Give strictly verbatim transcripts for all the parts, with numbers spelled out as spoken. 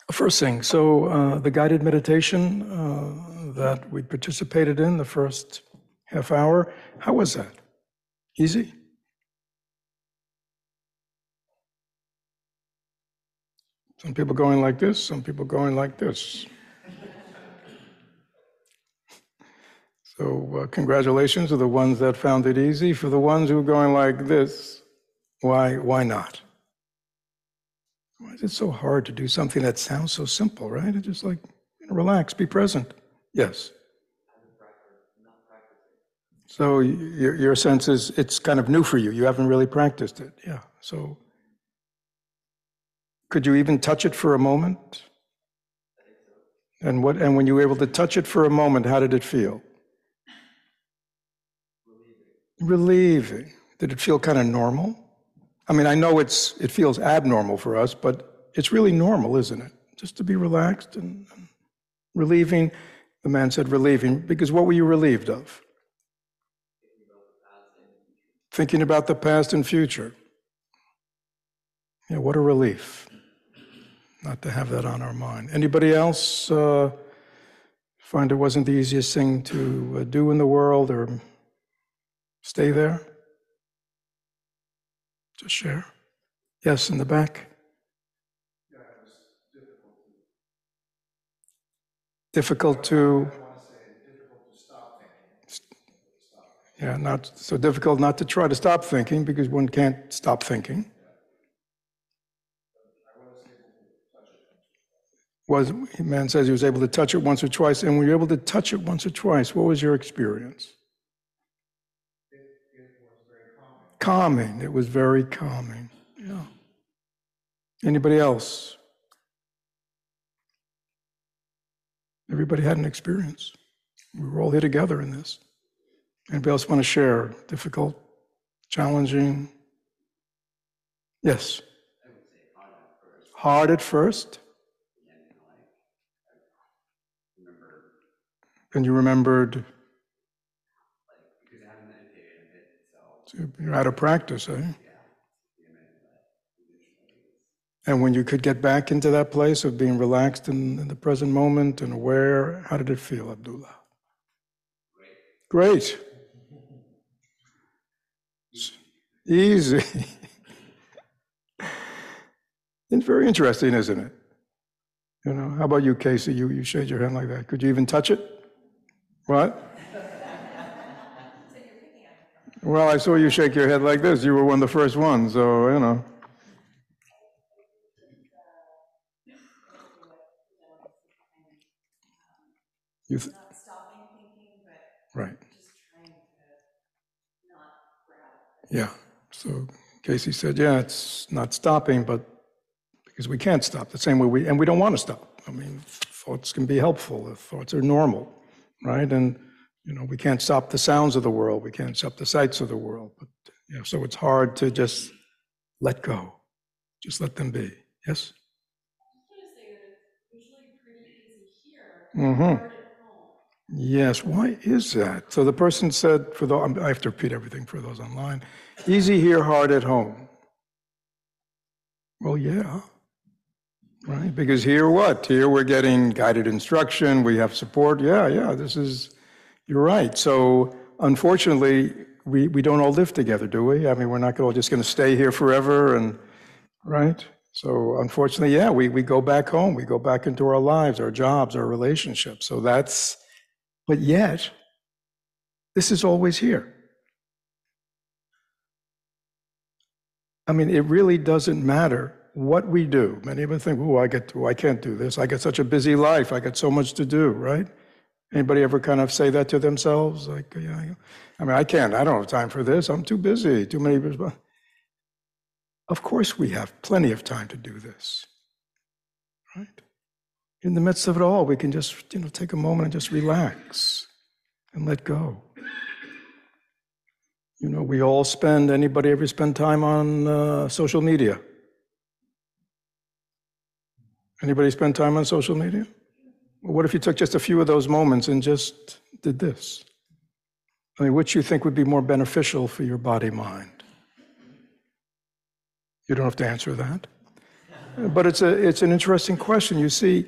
First thing, so uh, the guided meditation uh, that we participated in the first half hour, how was that? Easy? Some people going like this, some people going like this. So uh, congratulations to the ones that found it easy. For the ones who are going like this, why, why not? Why is it so hard to do something that sounds so simple, right? It's just like, you know, relax, be present. Yes. So your, your sense is it's kind of new for you. You haven't really practiced it. Yeah. So could you even touch it for a moment? And what? And when you were able to touch it for a moment, how did it feel? Relieving. Did it feel kind of normal? I mean, I know it's it feels abnormal for us, but it's really normal, isn't it? Just to be relaxed and, and relieving. The man said relieving, because what were you relieved of? Thinking about the past and future. Yeah, what a relief not to have that on our mind. Anybody else uh, find it wasn't the easiest thing to uh, do in the world or stay there? Just share. Yes, in the back. Yeah, it was difficult. Difficult to. I want to say difficult to stop thinking. Yeah, not so difficult not to try to stop thinking because one can't stop thinking. Was man says he was able to touch it once or twice, and when you're able to touch it once or twice, what was your experience? It, it was very calming. Calming. It was very calming. Yeah. Anybody else? Everybody had an experience. We were all here together in this. Anybody else want to share? Difficult, challenging? Yes. I would say hard at first. Hard at first. And you remembered, like, because I haven't meditated in a bit, so you're out of practice, eh? Yeah. And when you could get back into that place of being relaxed in, in the present moment and aware, how did it feel, Abdullah? Great. Great. Easy. It's very interesting, isn't it? You know, how about you, Casey? You you shake your hand like that. Could you even touch it? What? Well, I saw you shake your head like this. You were one of the first ones, so, you know. You th- not stopping thinking, but right. Just trying to not grab. Yeah. So Casey said, yeah, it's not stopping, but because we can't stop the same way we, and we don't want to stop. I mean, thoughts can be helpful. Thoughts are normal. Right? And, you know, we can't stop the sounds of the world. We can't stop the sights of the world. But, you know, so it's hard to just let go. Just let them be. Yes? I was going to say that it's usually pretty easy here. Mm-hmm. Hard at home. Yes. Why is that? So the person said, for the, I have to repeat everything for those online. Easy here, hard at home. Well, yeah. Right, because here what? Here we're getting guided instruction, we have support. Yeah, yeah, this is, you're right. So unfortunately, we, we don't all live together, do we? I mean, we're not all just going to stay here forever, and right? So unfortunately, yeah, we, we go back home, we go back into our lives, our jobs, our relationships. So that's, but yet, this is always here. I mean, it really doesn't matter what we do. Many of us think, oh, I get to, I can't do this. I got such a busy life. I got so much to do, right? Anybody ever kind of say that to themselves? Like, yeah, I mean, I can't, I don't have time for this. I'm too busy, too many. Of course we have plenty of time to do this, right? In the midst of it all, we can just, you know, take a moment and just relax and let go. You know, we all spend, anybody ever spend time on uh, social media? Anybody spend time on social media? Well, what if you took just a few of those moments and just did this? I mean, which you think would be more beneficial for your body-mind? You don't have to answer that. But it's a it's an interesting question. You see,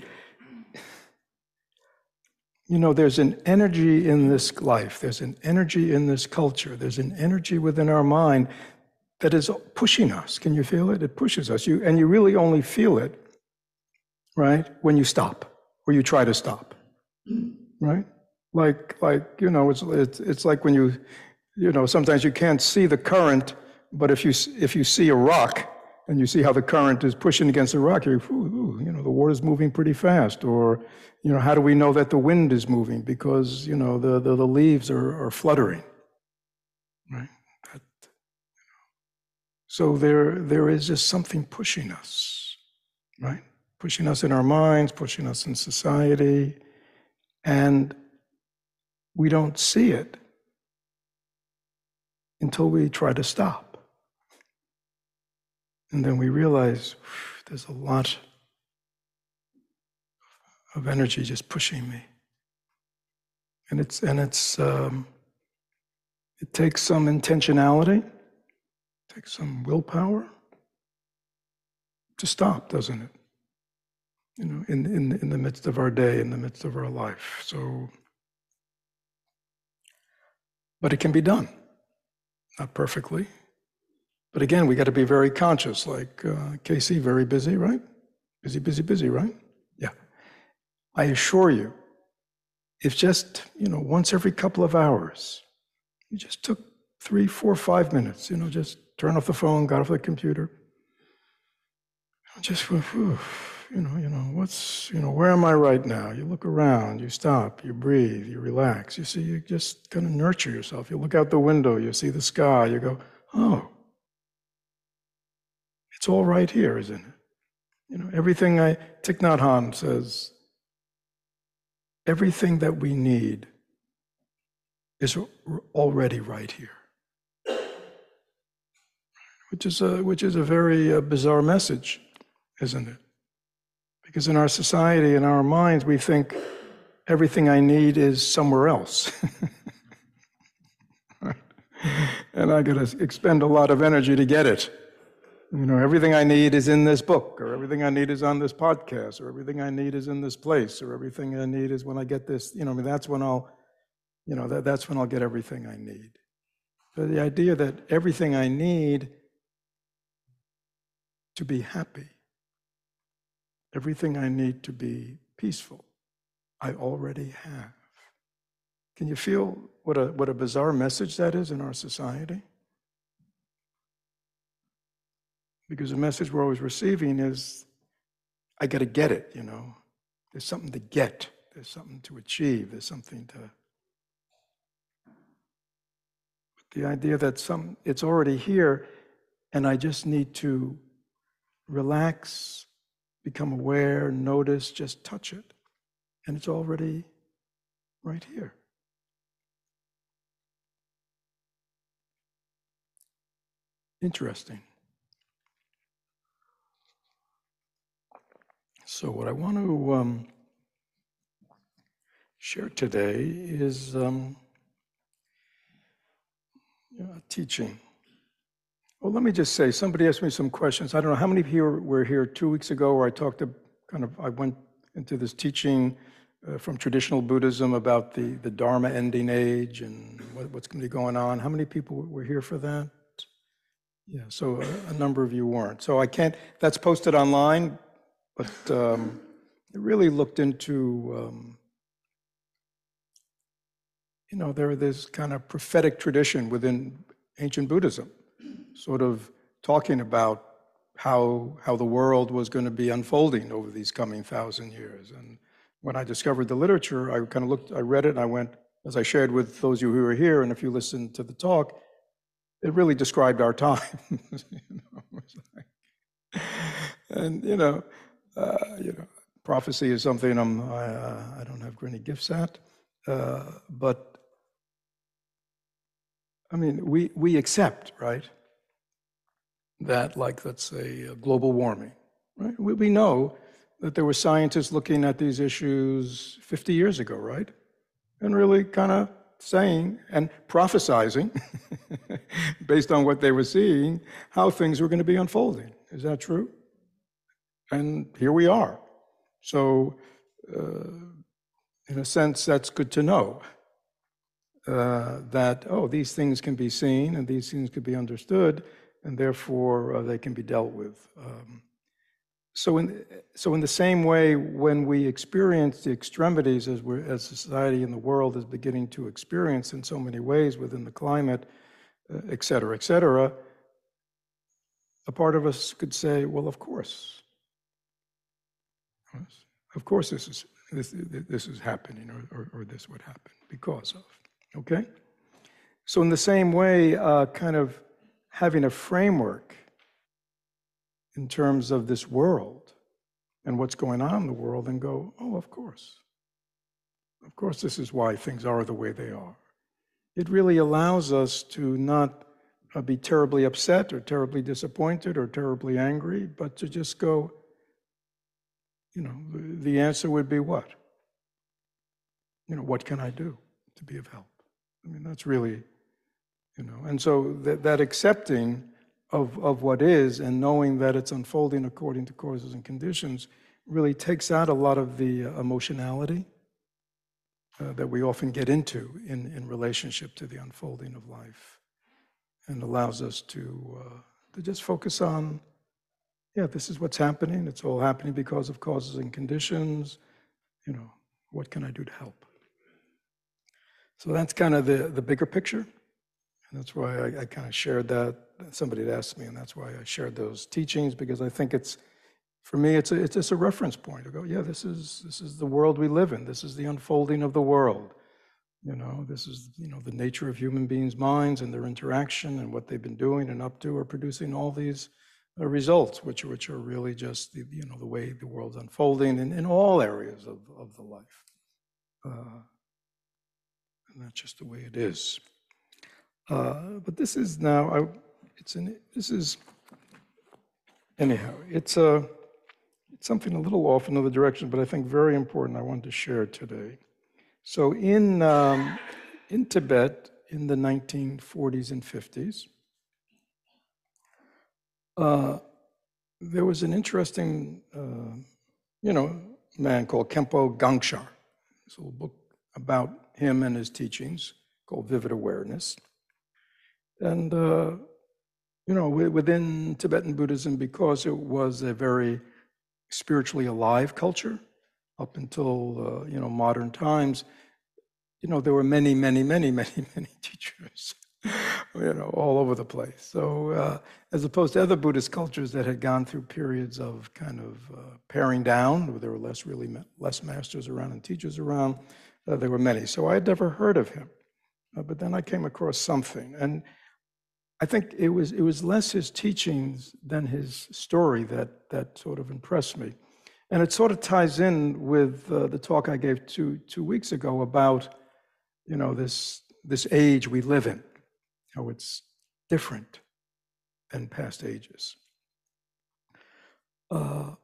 you know, there's an energy in this life. There's an energy in this culture. There's an energy within our mind that is pushing us. Can you feel it? It pushes us. You and you really only feel it, right, when you stop or you try to stop, right? Like like you know, it's it's it's like when you you know sometimes you can't see the current, but if you if you see a rock and you see how the current is pushing against the rock, you're, ooh, ooh, you know, the water's moving pretty fast. Or, you know, how do we know that the wind is moving? Because, you know, the, the, the leaves are, are fluttering, right? That, you know. So there, there is just something pushing us, right? Pushing us in our minds, pushing us in society, and we don't see it until we try to stop. And then we realize there's a lot of energy just pushing me, and it's and it's um, it takes some intentionality, it takes some willpower to stop, doesn't it? You know, in in in the midst of our day, in the midst of our life. So, but it can be done, not perfectly. But again, we got to be very conscious, like uh, Casey, very busy, right? Busy, busy, busy, right? Yeah. I assure you, if just, you know, once every couple of hours, you just took three, four, five minutes, you know, just turn off the phone, got off the computer, just, whew, you know, you know, what's, you know, where am I right now? You look around, you stop, you breathe, you relax. You see, you just kind of nurture yourself. You look out the window, you see the sky, you go, oh, it's all right here, isn't it? You know, everything I, Thich Nhat Hanh says, everything that we need is already right here. Which is a, which is a very uh, bizarre message, isn't it? Because in our society, in our minds, we think everything I need is somewhere else. And I got to expend a lot of energy to get it. You know, everything I need is in this book, or everything I need is on this podcast, or everything I need is in this place, or everything I need is when I get this, you know, I mean, that's when I'll, you know, that, that's when I'll get everything I need. But the idea that everything I need to be happy, everything I need to be peaceful, I already have. Can you feel what a, what a bizarre message that is in our society? Because the message we're always receiving is, I got to get it, you know. There's something to get. There's something to achieve. There's something to... But the idea that some it's already here, and I just need to relax, become aware, notice, just touch it, and it's already right here. Interesting. So what I want to um, share today is um, you know, teaching. Well, let me just say, somebody asked me some questions. I don't know how many here were here two weeks ago where I talked to kind of, I went into this teaching uh, from traditional Buddhism about the, the Dharma ending age and what, what's going to be going on. How many people were here for that? Yeah, so a, a number of you weren't. So I can't, that's posted online, but um, it really looked into, um, you know, there this kind of prophetic tradition within ancient Buddhism, sort of talking about how how the world was going to be unfolding over these coming thousand years. And when I discovered the literature, I kind of looked, I read it, and I went, as I shared with those of you who were here, and if you listened to the talk, it really described our time. You know, like, and you know, uh, you know, prophecy is something I'm I, uh, I don't have any gifts at, uh, but I mean, we we accept, right, that, like, let's say, uh, global warming, right? We, we know that there were scientists looking at these issues fifty years ago, right? And really kind of saying and prophesizing, based on what they were seeing, how things were going to be unfolding. Is that true? And here we are. So, uh, in a sense, that's good to know. Uh, that, oh, these things can be seen and these things can be understood, and therefore uh, they can be dealt with. Um, so, in, so in the same way, when we experience the extremities as, we're, as society and the world is beginning to experience in so many ways within the climate, uh, et cetera, et cetera, a part of us could say, well, of course. Of course this is, this, this is happening, or, or, or this would happen because of, okay? So in the same way, uh, kind of having a framework in terms of this world and what's going on in the world, and go, oh, of course. Of course, this is why things are the way they are. It really allows us to not uh, be terribly upset or terribly disappointed or terribly angry, but to just go, you know, the answer would be what? You know, what can I do to be of help? I mean, that's really, you know, and so that, that accepting of, of what is and knowing that it's unfolding according to causes and conditions really takes out a lot of the uh, emotionality uh, that we often get into in, in relationship to the unfolding of life, and allows us to, uh, to just focus on, yeah, this is what's happening. It's all happening because of causes and conditions. You know, what can I do to help? So that's kind of the, the bigger picture. And that's why I, I kind of shared that. Somebody had asked me, and that's why I shared those teachings, because I think it's, for me, it's a, it's just a reference point. I go, yeah, this is this is the world we live in. This is the unfolding of the world. You know, this is, you know, the nature of human beings' minds and their interaction and what they've been doing and up to are producing all these uh, results, which which are really just the, you know, the way the world's unfolding in, in all areas of, of the life. Uh, and that's just the way it is. Uh, but this is now, I, it's an, this is, anyhow, it's, a, it's something a little off in another direction, but I think very important I wanted to share today. So in, um, in Tibet in the nineteen forties and fifties, uh, there was an interesting, uh, you know, man called Khenpo Gangshar. There's a little book about him and his teachings called Vivid Awareness. And, uh, you know, within Tibetan Buddhism, because it was a very spiritually alive culture up until, uh, you know, modern times, you know, there were many, many, many, many, many teachers, you know, all over the place. So uh, as opposed to other Buddhist cultures that had gone through periods of kind of uh, paring down, where there were less really less masters around and teachers around, uh, there were many. So I had never heard of him, uh, but then I came across something, and I think it was it was less his teachings than his story that that sort of impressed me, and it sort of ties in with uh, the talk I gave two two weeks ago about, you know, this this age we live in, how it's different than past ages. Uh,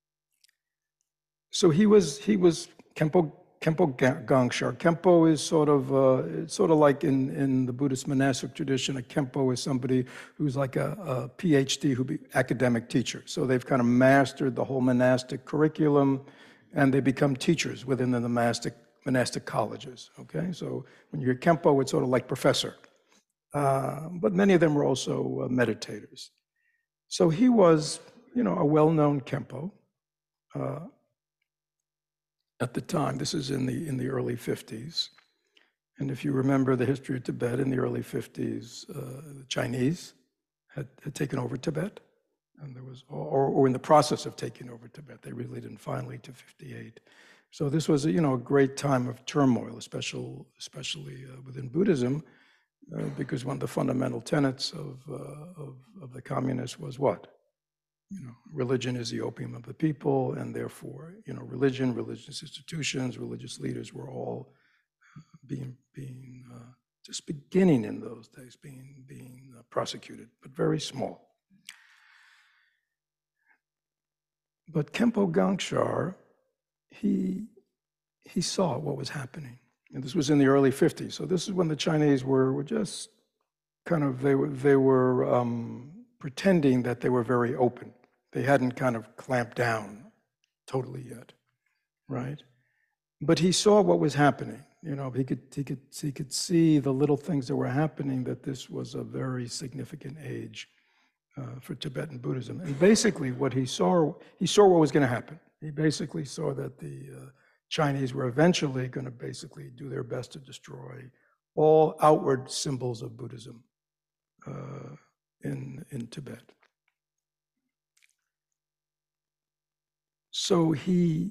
so he was he was Khenpo Khenpo Gangshar. Khenpo is sort of uh, it's sort of like in, in the Buddhist monastic tradition. A Khenpo is somebody who's like a, a PhD, who be academic teacher. So they've kind of mastered the whole monastic curriculum, and they become teachers within the monastic monastic colleges. Okay, so when you're a Khenpo, it's sort of like professor. Uh, but many of them were also uh, meditators. So he was, you know, a well-known Khenpo. Uh, At the time, this is in the in the early fifties, and if you remember the history of Tibet in the early fifties, uh, the Chinese had, had taken over Tibet, and there was, or, or in the process of taking over Tibet. They really didn't finally to fifty-eight. So this was, a, you know, a great time of turmoil, especially especially uh, within Buddhism, uh, because one of the fundamental tenets of, uh, of of the communists was what? You know, religion is the opium of the people, and therefore, you know, religion, religious institutions, religious leaders were all being being uh, just beginning in those days, being being uh, prosecuted, but very small. But Khenpo Gangshar, he he saw what was happening, and this was in the early fifties. So this is when the Chinese were were just kind of they were they were um, pretending that they were very open. They hadn't kind of clamped down totally yet, right? But he saw what was happening. You know, he could he could he could see the little things that were happening. That this was a very significant age uh, for Tibetan Buddhism. And basically, what he saw he saw what was going to happen. He basically saw that the uh, Chinese were eventually going to basically do their best to destroy all outward symbols of Buddhism uh, in in Tibet. So he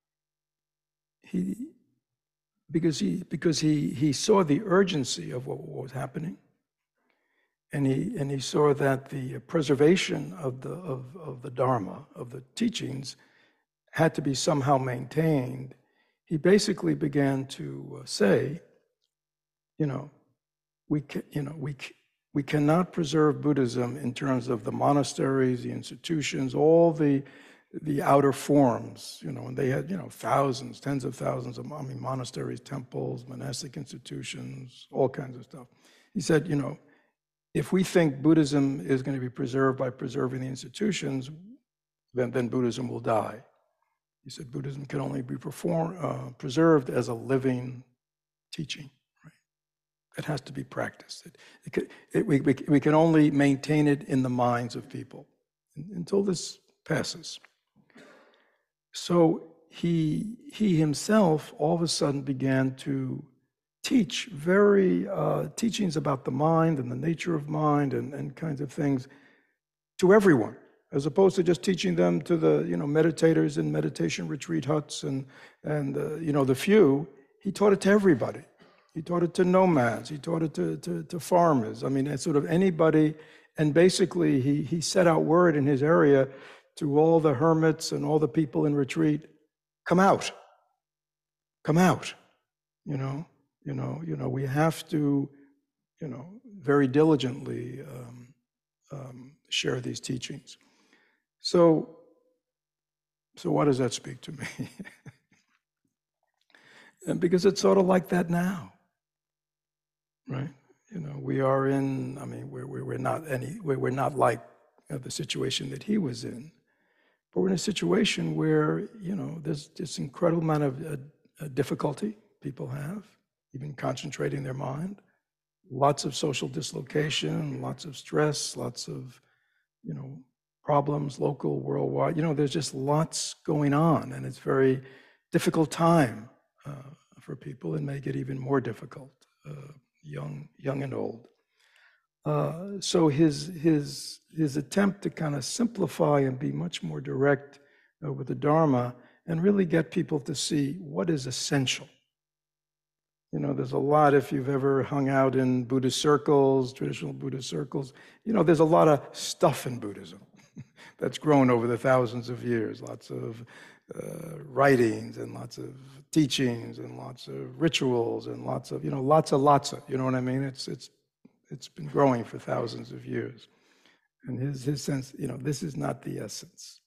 he because he because he he saw the urgency of what was happening, and he and he saw that the preservation of the of, of the Dharma, of the teachings, had to be somehow maintained. He basically began to say, you know, we can, you know we we cannot preserve Buddhism in terms of the monasteries, the institutions, all the the outer forms, you know, and they had, you know, thousands, tens of thousands of, I mean, monasteries, temples, monastic institutions, all kinds of stuff. He said, you know, if we think Buddhism is going to be preserved by preserving the institutions, then, then Buddhism will die. He said Buddhism can only be perform, uh, preserved as a living teaching, right? It has to be practiced. It, it, could, it, we, we, we can only maintain it in the minds of people until this passes. So he, he himself all of a sudden began to teach very uh, teachings about the mind and the nature of mind and, and kinds of things to everyone, as opposed to just teaching them to the, you know, meditators in meditation retreat huts and, and uh, you know, the few. He taught it to everybody. He taught it to nomads. He taught it to, to, to farmers. I mean, it's sort of anybody. And basically, he, he set out word in his area to all the hermits and all the people in retreat, come out, come out, you know, you know, you know, we have to, you know, very diligently um, um, share these teachings. So, so what does that speak to me? And because it's sort of like that now, right? You know, we are in, I mean, we're, we're not any, we're not like the situation that he was in. But we're in a situation where, you know, there's this incredible amount of uh, difficulty people have, even concentrating their mind. Lots of social dislocation, lots of stress, lots of, you know, problems, local, worldwide. You know, there's just lots going on, and it's a very difficult time uh, for people, and make it even more difficult, uh, young, young and old. Uh, so his his his attempt to kind of simplify and be much more direct uh, with the Dharma and really get people to see what is essential. You know, there's a lot, if you've ever hung out in Buddhist circles, traditional Buddhist circles, you know, there's a lot of stuff in Buddhism that's grown over the thousands of years. Lots of uh, writings and lots of teachings and lots of rituals and lots of, you know, lots of lots of, you know what I mean? It's it's. It's been growing for thousands of years. And his, his sense, you know, this is not the essence.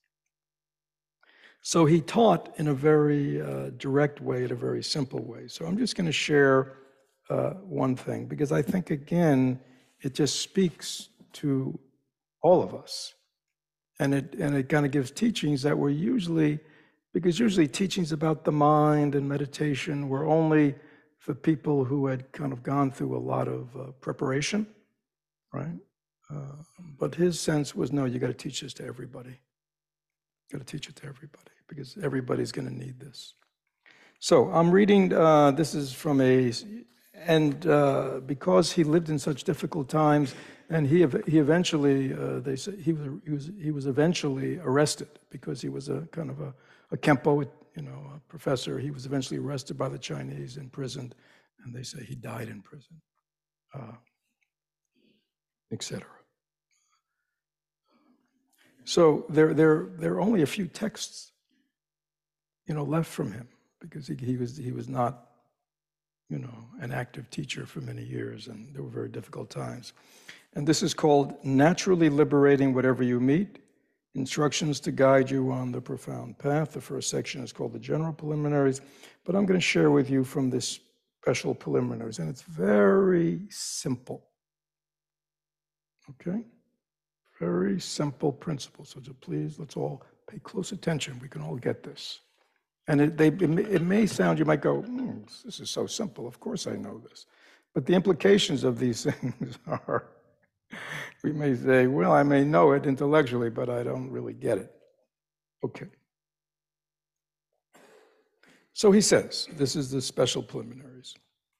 So he taught in a very uh, direct way, in a very simple way. So I'm just going to share uh, one thing, because I think, again, it just speaks to all of us. And it, and it kind of gives teachings that were usually, because usually teachings about the mind and meditation were only for people who had kind of gone through a lot of uh, preparation, right? Uh, but his sense was, no, you got to teach this to everybody. You got to teach it to everybody, because everybody's going to need this. So I'm reading, uh, this is from a, and uh, because he lived in such difficult times, and he he eventually, uh, they say, he was, he was he was eventually arrested, because he was a kind of a, a Kempo, you know, a professor. He was eventually arrested by the Chinese, imprisoned, and they say he died in prison, uh, et cetera. So there, there, there are only a few texts, you know, left from him, because he, he was he was not, you know, an active teacher for many years, and there were very difficult times. And this is called Naturally Liberating Whatever You Meet, Instructions to Guide You on the Profound Path. The first section is called the General Preliminaries, but I'm going to share with you from this special preliminaries, and it's very simple. Okay? Very simple principle. So just please, let's all pay close attention. We can all get this. And it, they, it, may, it may sound, you might go, hmm, this is so simple. Of course I know this. But the implications of these things are, we may say, well, I may know it intellectually, but I don't really get it. Okay. So he says, this is the special preliminaries.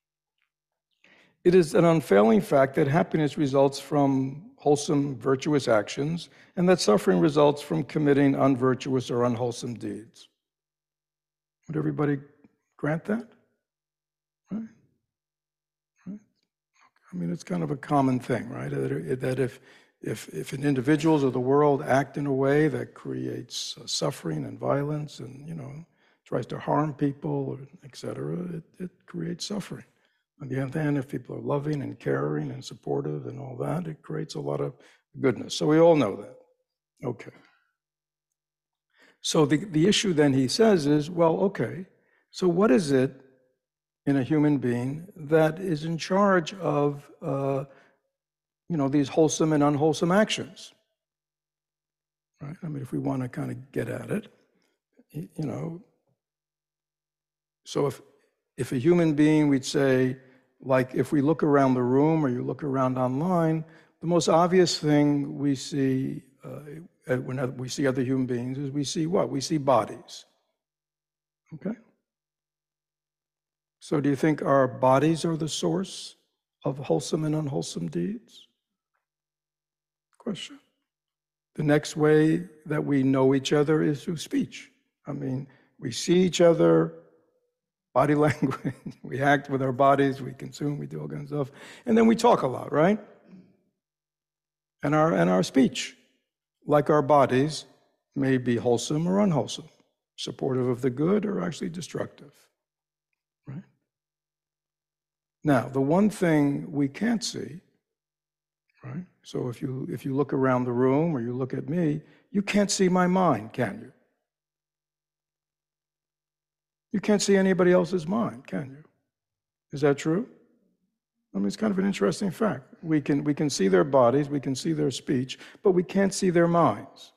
It is an unfailing fact that happiness results from wholesome, virtuous actions, and that suffering results from committing unvirtuous or unwholesome deeds. Would everybody grant that? Right? Right? I mean, it's kind of a common thing, right? That if, if, if an individuals or the world act in a way that creates uh, suffering and violence and, you know, tries to harm people, et cetera, it, it creates suffering. On the other hand, if people are loving and caring and supportive and all that, it creates a lot of goodness. So we all know that. Okay. So the, the issue then he says is, well, okay, so what is it in a human being that is in charge of, uh, you know, these wholesome and unwholesome actions? Right? I mean, if we want to kind of get at it, you know, so if, if a human being, we'd say, like if we look around the room or you look around online, the most obvious thing we see uh, when we see other human beings is we see what? We see bodies. Okay? So do you think our bodies are the source of wholesome and unwholesome deeds? Question. The next way that we know each other is through speech. I mean, we see each other, body language, we act with our bodies, we consume, we do all kinds of stuff, and then we talk a lot, right? And our, and our speech, like our bodies, may be wholesome or unwholesome, supportive of the good or actually destructive, right? Now, the one thing we can't see, right? So if you, if you look around the room or you look at me, you can't see my mind, can you? You can't see anybody else's mind, can you? Is that true? I mean, it's kind of an interesting fact. We can, we can see their bodies, we can see their speech, but we can't see their minds.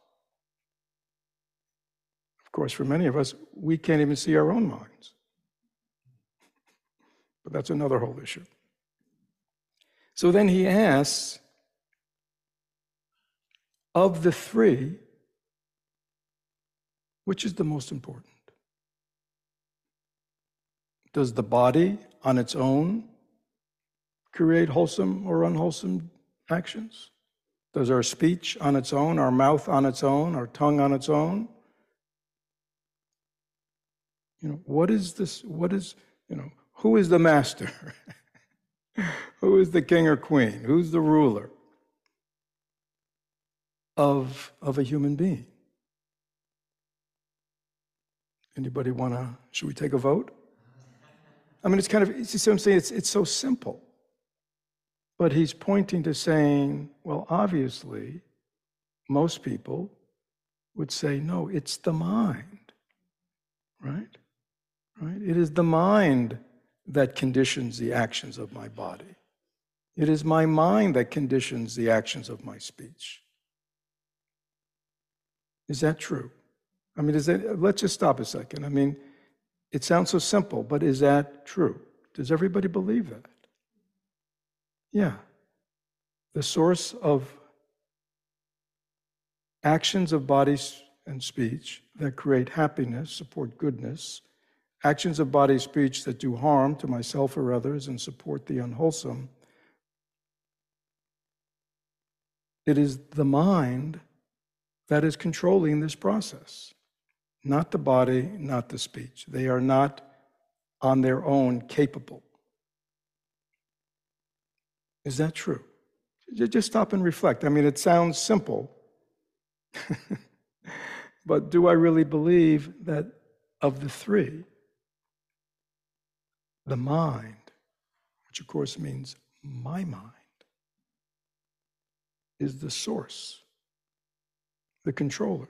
Of course, for many of us, we can't even see our own minds. But that's another whole issue. So then he asks, of the three, which is the most important? Does the body on its own create wholesome or unwholesome actions? Does our speech on its own, our mouth on its own, our tongue on its own? You know, what is this, what is, you know, who is the master? Who is the king or queen? Who's the ruler of, of a human being? Anybody want to, should we take a vote? I mean, it's kind of, you see what I'm saying? It's, it's so simple. But he's pointing to saying, well, obviously, most people would say, no, it's the mind, right? Right? It is the mind that conditions the actions of my body. It is my mind that conditions the actions of my speech. Is that true? I mean, is that, let's just stop a second. I mean, it sounds so simple, but is that true? Does everybody believe that? Yeah. The source of actions of body and speech that create happiness, support goodness, actions of body, speech that do harm to myself or others and support the unwholesome, it is the mind that is controlling this process, not the body, not the speech. They are not on their own capable. Is that true? Just stop and reflect. I mean, it sounds simple, but do I really believe that of the three, the mind, which of course means my mind, is the source, the controller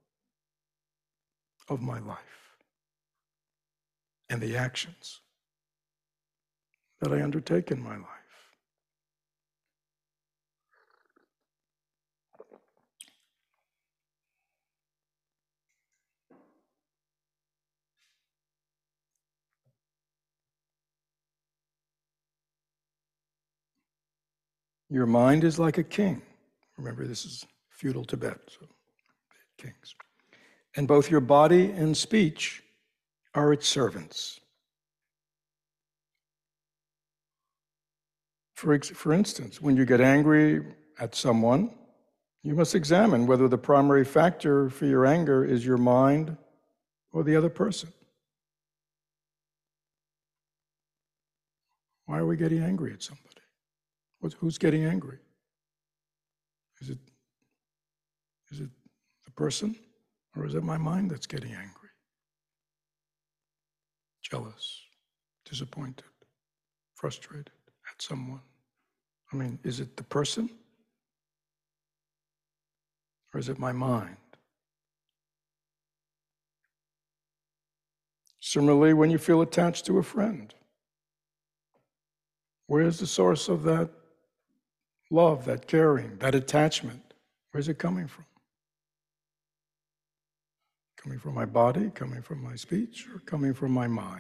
of my life and the actions that I undertake in my life? Your mind is like a king. Remember, this is feudal Tibet, so kings. And both your body and speech are its servants. For, for instance, when you get angry at someone, you must examine whether the primary factor for your anger is your mind or the other person. Why are we getting angry at somebody? Who's getting angry? Is it, is it the person, or is it my mind that's getting angry? Jealous, disappointed, frustrated at someone. I mean, is it the person, or is it my mind? Similarly, when you feel attached to a friend, where is the source of that love, that caring, that attachment? Where's it coming from? Coming from my body, coming from my speech, or coming from my mind?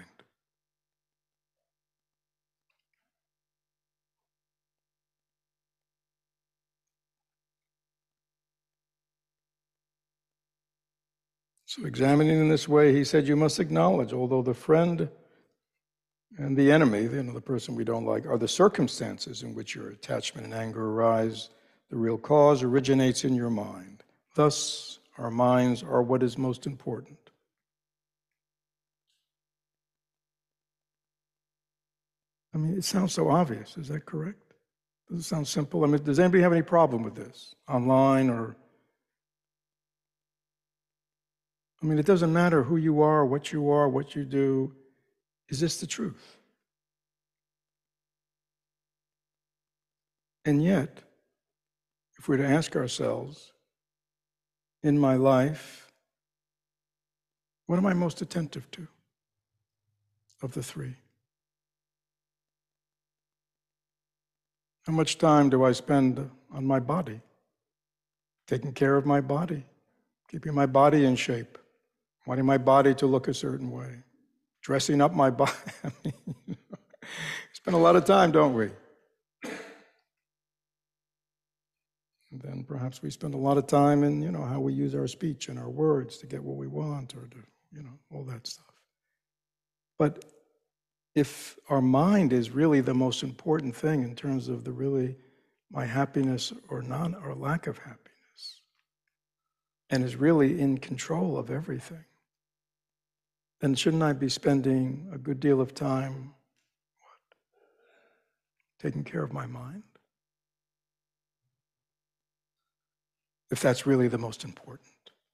So examining in this way, he said, you must acknowledge, although the friend and the enemy, you know, the person we don't like, are the circumstances in which your attachment and anger arise, the real cause originates in your mind. Thus, our minds are what is most important. I mean, it sounds so obvious. Is that correct? Does it sound simple? I mean, does anybody have any problem with this? Online or... I mean, it doesn't matter who you are, what you are, what you do. Is this the truth? And yet, if we're to ask ourselves, in my life, what am I most attentive to of the three? How much time do I spend on my body, taking care of my body, keeping my body in shape, wanting my body to look a certain way, dressing up my body? I mean, you know, spend a lot of time, don't we? And then perhaps we spend a lot of time in, you know, how we use our speech and our words to get what we want, or to, you know, all that stuff. But if our mind is really the most important thing in terms of the really my happiness or non or lack of happiness, and is really in control of everything, then shouldn't I be spending a good deal of time what? Taking care of my mind? If that's really the most important.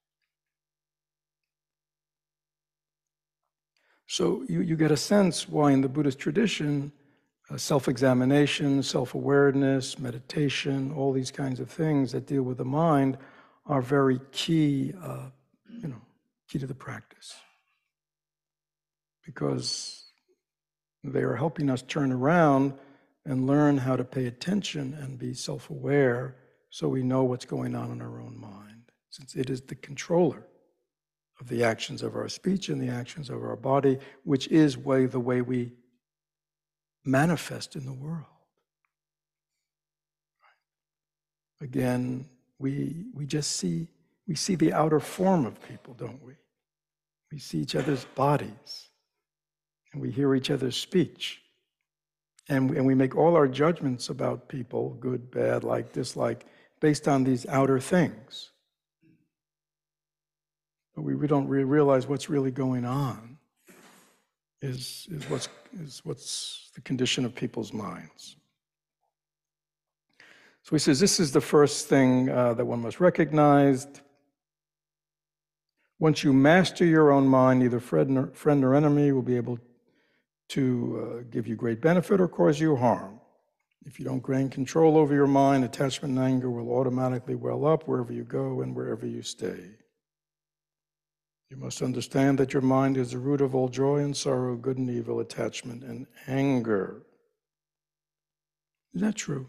So you, you get a sense why in the Buddhist tradition, uh, self-examination, self-awareness, meditation, all these kinds of things that deal with the mind are very key, uh, you know, key to the practice. Because they are helping us turn around and learn how to pay attention and be self-aware so we know what's going on in our own mind, since it is the controller of the actions of our speech and the actions of our body, which is way the way we manifest in the world. Again, we we just see we see the outer form of people, don't we? We see each other's bodies, and we hear each other's speech, and we, and we make all our judgments about people, good, bad, like, dislike, based on these outer things. But we, we don't re- realize what's really going on is, is, what's, is what's the condition of people's minds. So he says, this is the first thing uh, that one must recognize. Once you master your own mind, neither friend or, friend or enemy will be able to uh, give you great benefit or cause you harm. If you don't gain control over your mind, attachment and anger will automatically well up wherever you go and wherever you stay. You must understand that your mind is the root of all joy and sorrow, good and evil, attachment and anger. Is that true?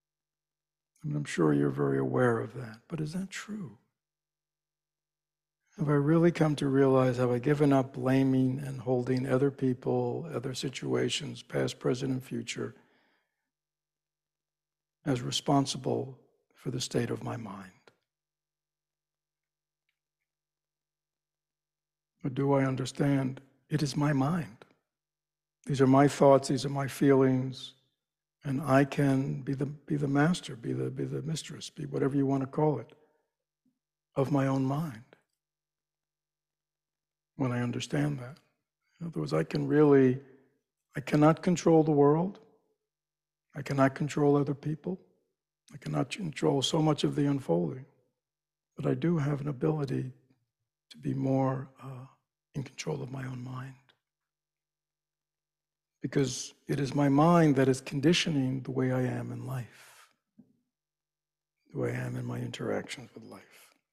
I mean, I'm sure you're very aware of that, but is that true? Have I really come to realize, have I given up blaming and holding other people, other situations, past, present, and future, as responsible for the state of my mind? Or do I understand it is my mind? These are my thoughts, these are my feelings, and I can be the, be the master, be the, be the mistress, be whatever you want to call it, of my own mind. When I understand that. In other words, I can really, I cannot control the world. I cannot control other people. I cannot control so much of the unfolding. But I do have an ability to be more uh, in control of my own mind. Because it is my mind that is conditioning the way I am in life, the way I am in my interactions with life.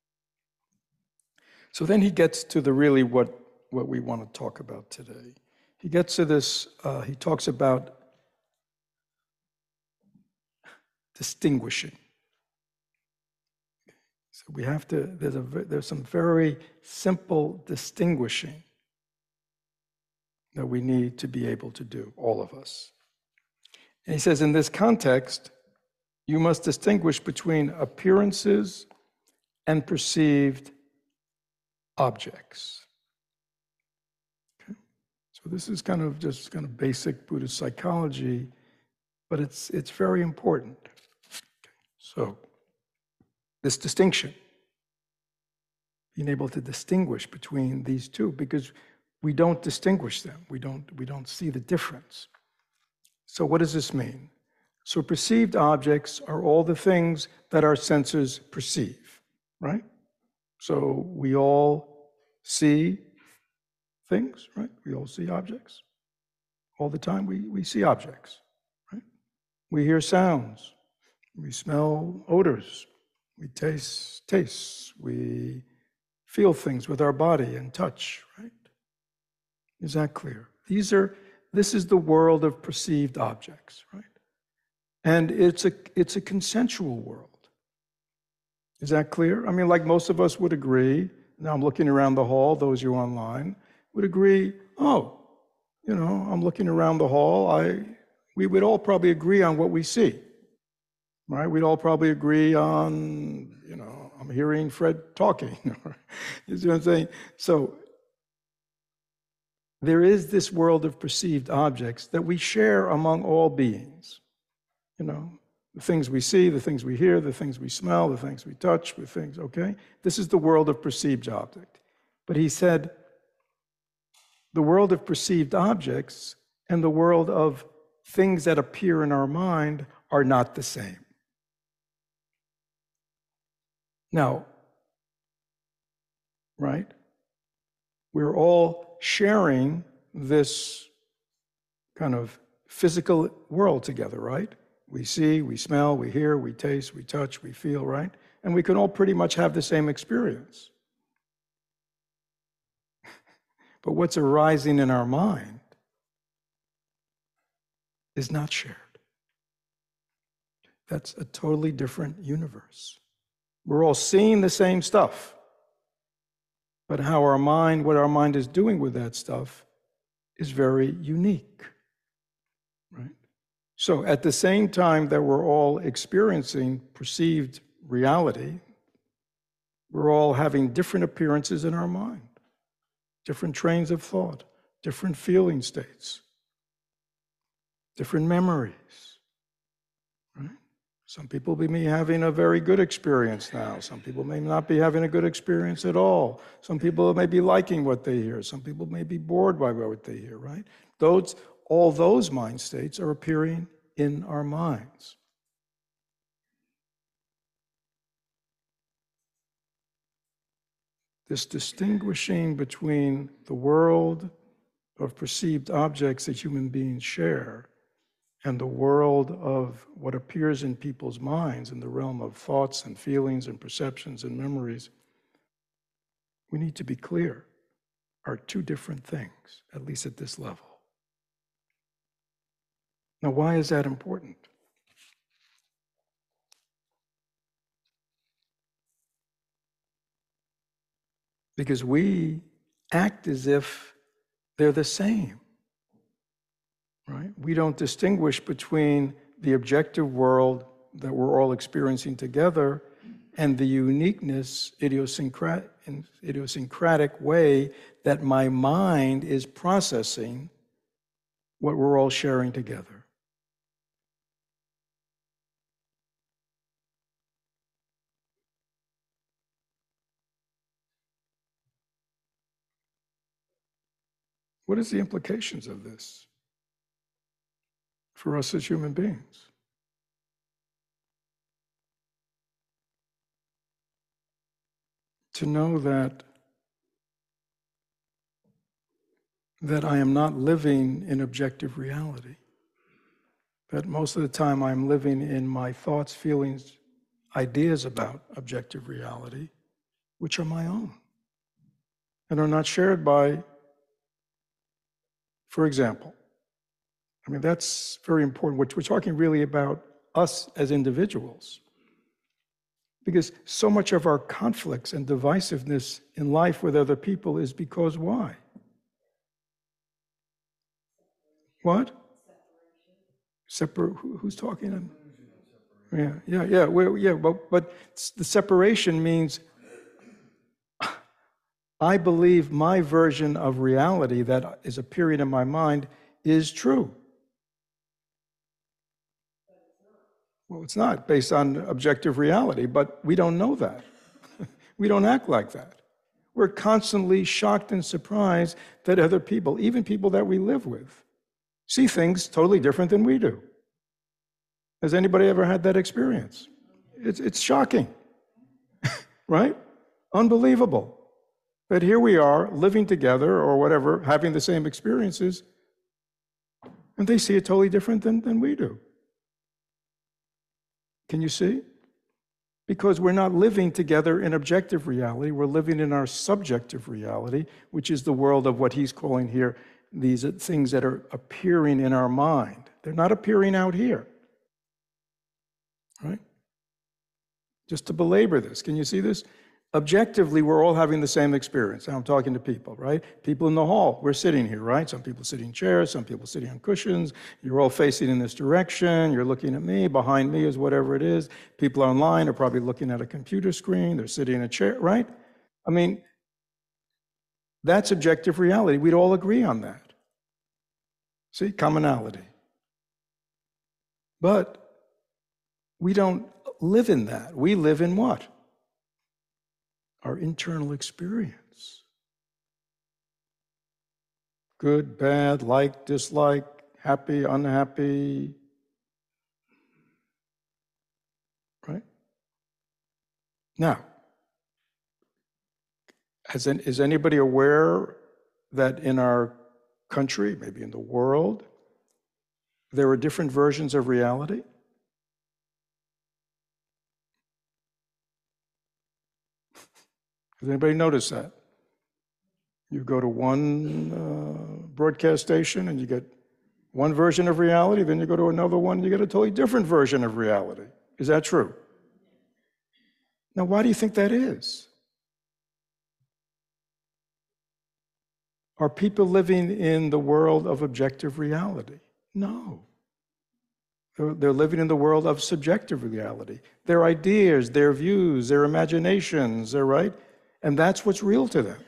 So then he gets to the really what, what we want to talk about today. He gets to this, uh, he talks about distinguishing. So we have to, there's, a, there's some very simple distinguishing that we need to be able to do, all of us. And he says, in this context, you must distinguish between appearances and perceived objects. Okay? So this is kind of just kind of basic Buddhist psychology, but it's, it's very important. Okay. So this distinction, being able to distinguish between these two, because we don't distinguish them. We don't, we don't see the difference. So what does this mean? So perceived objects are all the things that our senses perceive, right? So we all see things, right? We all see objects. All the time we, we see objects, right? We hear sounds. We smell odors. We taste tastes. We feel things with our body and touch, right? Is that clear? These are, this is the world of perceived objects, right? And it's a, it's a consensual world. Is that clear? I mean, like most of us would agree, now I'm looking around the hall, those you online, would agree, oh, you know, I'm looking around the hall, I, we would all probably agree on what we see, right? We'd all probably agree on, you know, I'm hearing Fred talking. You see what I'm saying? So there is this world of perceived objects that we share among all beings. You know, the things we see, the things we hear, the things we smell, the things we touch, the things, okay? This is the world of perceived object. But he said, the world of perceived objects and the world of things that appear in our mind are not the same. Now, right? We're all sharing this kind of physical world together, right? We see, we smell, we hear, we taste, we touch, we feel, right? And we can all pretty much have the same experience. But what's arising in our mind is not shared. That's a totally different universe. We're all seeing the same stuff. But how our mind, what our mind is doing with that stuff is very unique, right? So at the same time that we're all experiencing perceived reality, we're all having different appearances in our mind, different trains of thought, different feeling states, different memories, right? Some people may be having a very good experience now. Some people may not be having a good experience at all. Some people may be liking what they hear. Some people may be bored by what they hear, right? Those, all those mind states are appearing in our minds. This distinguishing between the world of perceived objects that human beings share and the world of what appears in people's minds in the realm of thoughts and feelings and perceptions and memories, we need to be clear, are two different things, at least at this level. Now, why is that important? because we act as if they're the same, right? We don't distinguish between the objective world that we're all experiencing together and the uniqueness, idiosyncratic, idiosyncratic way that my mind is processing what we're all sharing together. What is the implications of this for us as human beings? To know that that I am not living in objective reality. That most of the time I'm living in my thoughts, feelings, ideas about objective reality, which are my own and are not shared by, for example, I mean, that's very important. We're, we're talking really about us as individuals. Because so much of our conflicts and divisiveness in life with other people is because why? What? Separ- who, who's talking? Yeah, yeah, yeah, well, yeah. But, but the separation means I believe my version of reality that is appearing in my mind is true. Well, it's not based on objective reality, but we don't know that. We don't act like that. We're constantly shocked and surprised that other people, even people that we live with, see things totally different than we do. Has anybody ever had that experience? It's, it's shocking, right? Unbelievable. But here we are, living together or whatever, having the same experiences, and they see it totally different than, than we do. Can you see? Because we're not living together in objective reality, we're living in our subjective reality, which is the world of what he's calling here, these things that are appearing in our mind. They're not appearing out here, right? Just to belabor this, can you see this? Objectively, we're all having the same experience. I'm talking to people, right? People in the hall, we're sitting here, right? Some people sitting in chairs, some people sitting on cushions. You're all facing in this direction. You're looking at me. Behind me is whatever it is. People online are probably looking at a computer screen. They're sitting in a chair, right? I mean, that's objective reality. We'd all agree on that. See, commonality. But we don't live in that. We live in what? Our internal experience. Good, bad, like, dislike, happy, unhappy, right? Now, has, is anybody aware that in our country, maybe in the world, there are different versions of reality? Has anybody noticed that? You go to one uh, broadcast station and you get one version of reality, then you go to another one and you get a totally different version of reality. Is that true? Now, why do you think that is? Are people living in the world of objective reality? No. They're, they're living in the world of subjective reality. Their ideas, their views, their imaginations, they're right? And that's what's real to them.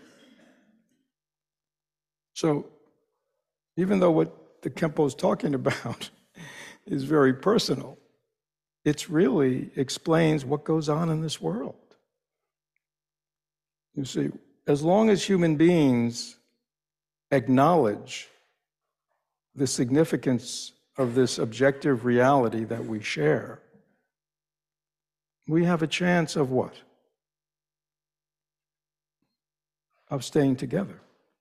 So even though what the Khenpo is talking about is very personal, it really explains what goes on in this world. You see, as long as human beings acknowledge the significance of this objective reality that we share, we have a chance of what? Of staying together.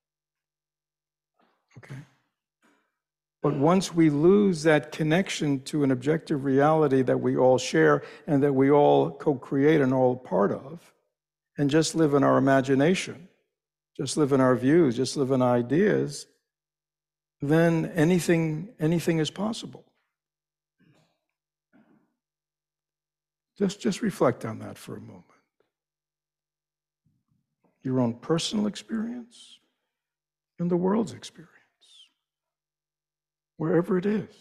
Okay? But once we lose that connection to an objective reality that we all share and that we all co-create and all part of, and just live in our imagination, just live in our views, just live in ideas, then anything, anything is possible. Just, just reflect on that for a moment. your own personal experience and the world's experience, wherever it is.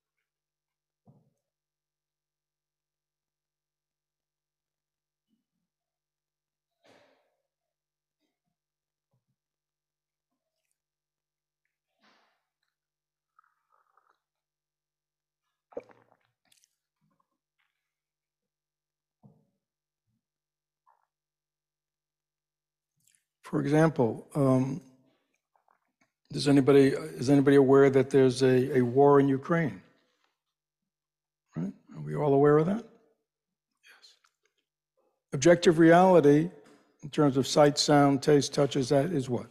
For example, um, does anybody, is anybody aware that there's a, a war in Ukraine? Right? Are we all aware of that? Yes. Objective reality, in terms of sight, sound, taste, touch, is that is what?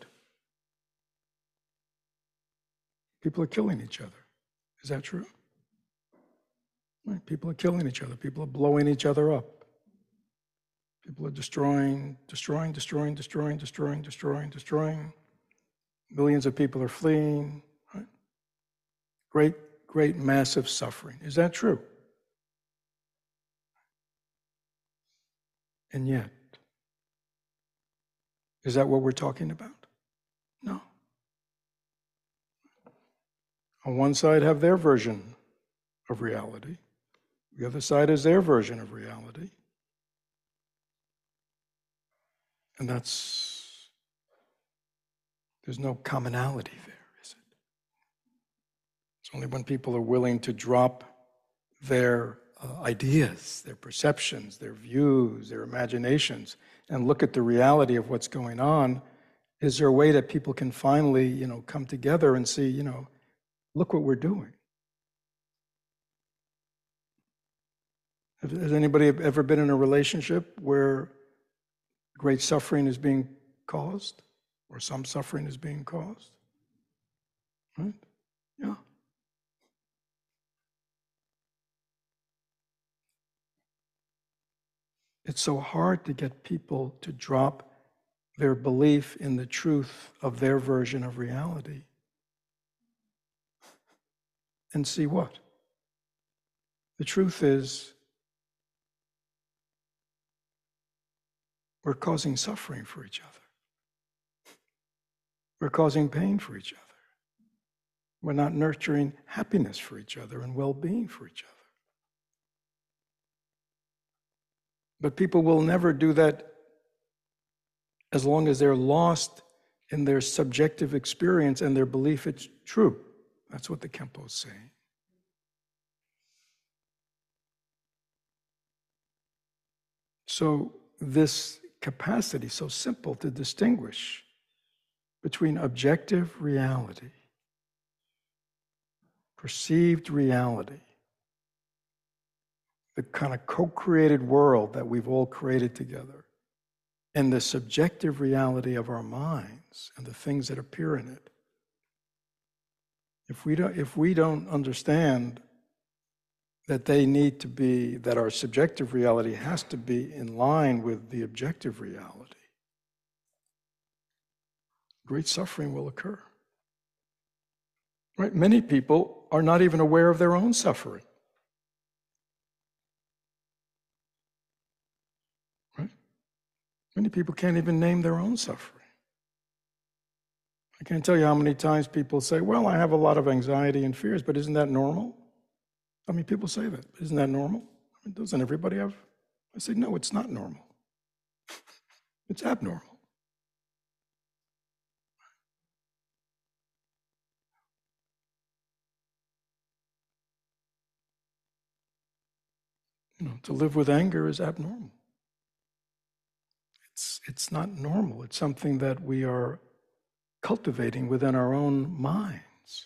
People are killing each other. Is that true? Right. People are killing each other. People are blowing each other up. People are destroying, destroying, destroying, destroying, destroying, destroying, destroying. Millions of people are fleeing. Right? Great, great, massive suffering. Is that true? And yet, is that what we're talking about? No. On one side have their version of reality. The other side is their version of reality. And that's, there's no commonality there, is it? It's only when people are willing to drop their uh, ideas, their perceptions, their views, their imaginations, and look at the reality of what's going on. Is there a way that people can finally, you know, come together and see, you know, look what we're doing? Has anybody ever been in a relationship where great suffering is being caused, or some suffering is being caused? Right? Yeah. It's so hard to get people to drop their belief in the truth of their version of reality and see what? The truth is, we're causing suffering for each other. We're causing pain for each other. We're not nurturing happiness for each other and well-being for each other. But people will never do that as long as they're lost in their subjective experience and their belief it's true. That's what the Khenpo is saying. So this capacity, so simple to distinguish between objective reality, perceived reality, the kind of co-created world that we've all created together, and the subjective reality of our minds and the things that appear in it. If we don't, if we don't understand that they need to be, that our subjective reality has to be in line with the objective reality, great suffering will occur. Right? Many people are not even aware of their own suffering. Right? Many people can't even name their own suffering. I can't tell you how many times people say, well, I have a lot of anxiety and fears, but isn't that normal? I mean, people say that. Isn't that normal? I mean, doesn't everybody have? I say, no, it's not normal. It's abnormal. You know, to live with anger is abnormal. It's, it's not normal. It's something that we are cultivating within our own minds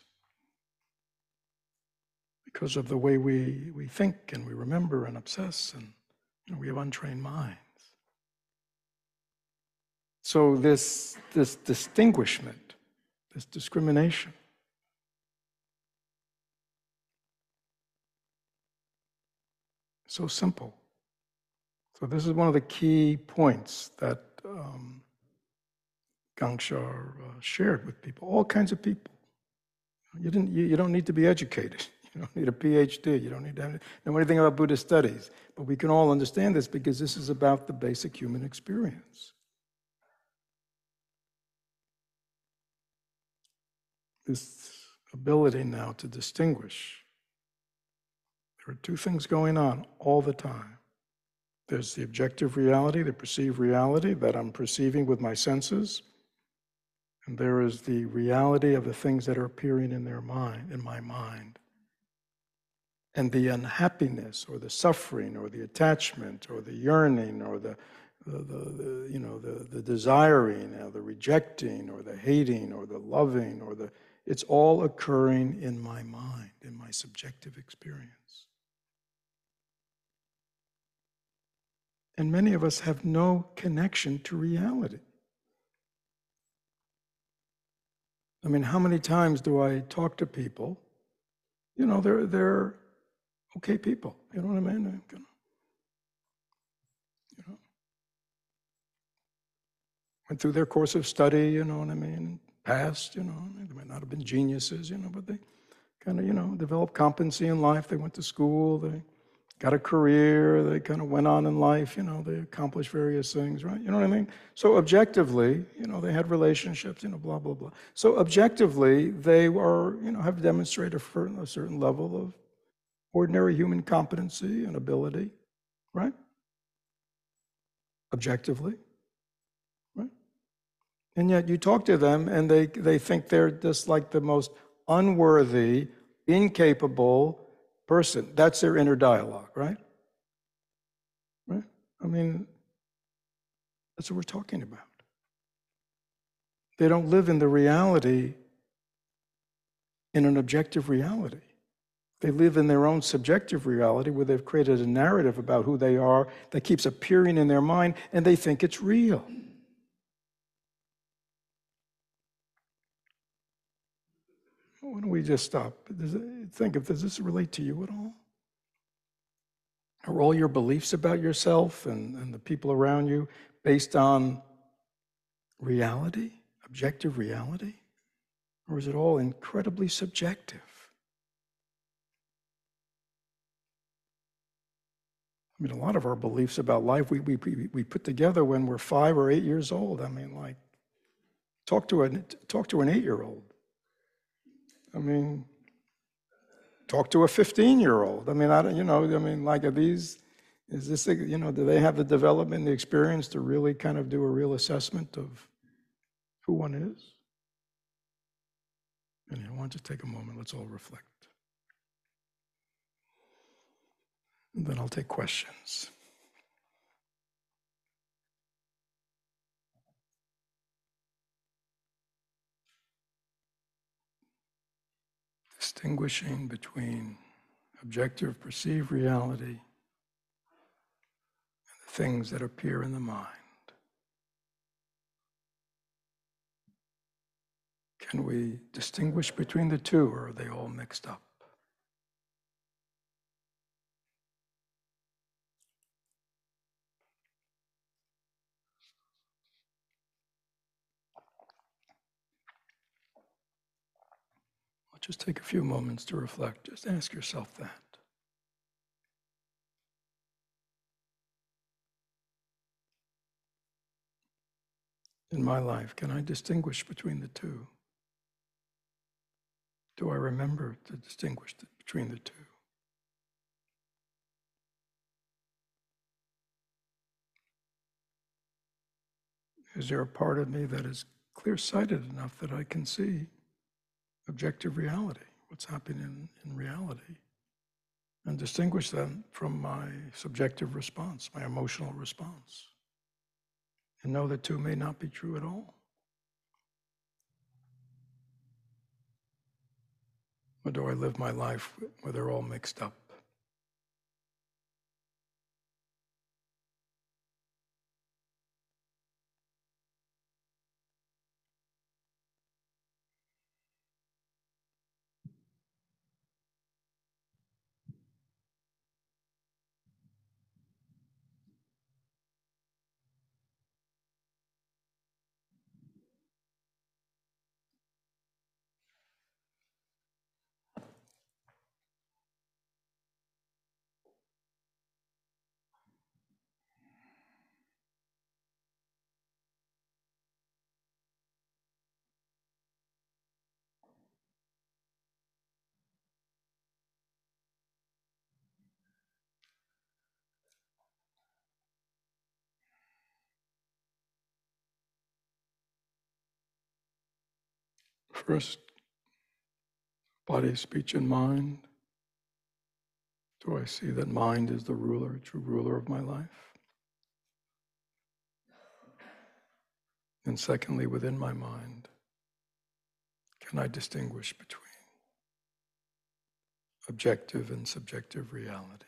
because of the way we, we think and we remember and obsess, and you know, we have untrained minds. So this, this distinguishment, this discrimination, so simple. So this is one of the key points that um, Gangsha uh, shared with people, all kinds of people. You, didn't, you, you don't need to be educated. You don't need a P H D. You don't need to know anything about Buddhist studies. But we can all understand this because this is about the basic human experience. this ability now to distinguish. There are two things going on all the time. There's the objective reality, the perceived reality that I'm perceiving with my senses, and there is the reality of the things that are appearing in their mind, in my mind. And the unhappiness or the suffering or the attachment or the yearning or the, the, the, the you know, the, the desiring or the rejecting or the hating or the loving or the, it's all occurring in my mind, in my subjective experience. And many of us have no connection to reality. I mean, how many times do I talk to people? You know, they're, they're okay people. You know what I mean? You know, went through their course of study, you know what I mean? Passed, you know, they might not have been geniuses, you know, but they kind of, you know, developed competency in life. They went to school, they got a career, they kind of went on in life, you know, they accomplished various things, right? You know what I mean? So objectively, you know, they had relationships, you know, blah, blah, blah. So objectively, they are, you know, have demonstrated a certain level of ordinary human competency and ability, right? Objectively, right? And yet you talk to them and they, they think they're just like the most unworthy, incapable person. That's their inner dialogue, right? Right? I mean, that's what we're talking about. They don't live in the reality, in an objective reality. They live in their own subjective reality where they've created a narrative about who they are that keeps appearing in their mind and they think it's real. Why don't we just stop? Does it, think of, does this relate to you at all? Are all your beliefs about yourself and, and the people around you based on reality, objective reality? Or is it all incredibly subjective? I mean, a lot of our beliefs about life we, we, we put together when we're five or eight years old. I mean, like, talk to, a, talk to an eight-year-old. I mean, talk to a fifteen-year-old. I mean, I don't, you know, I mean, like, are these, is this, you know, do they have the development, the experience to really kind of do a real assessment of who one is? And I want to take a moment, let's all reflect. And then I'll take questions. Distinguishing between objective perceived reality and the things that appear in the mind. Can we distinguish between the two, or are they all mixed up? I'll just take a few moments to reflect. Just ask yourself that. In my life, can I distinguish between the two? Do I remember to distinguish between the two? Is there a part of me that is clear-sighted enough that I can see objective reality, what's happening in, in reality, and distinguish them from my subjective response, my emotional response, and know that two may not be true at all? Or do I live my life where they're all mixed up? First, body, speech, and mind. Do I see that mind is the ruler, true ruler of my life? And secondly, within my mind, can I distinguish between objective and subjective reality?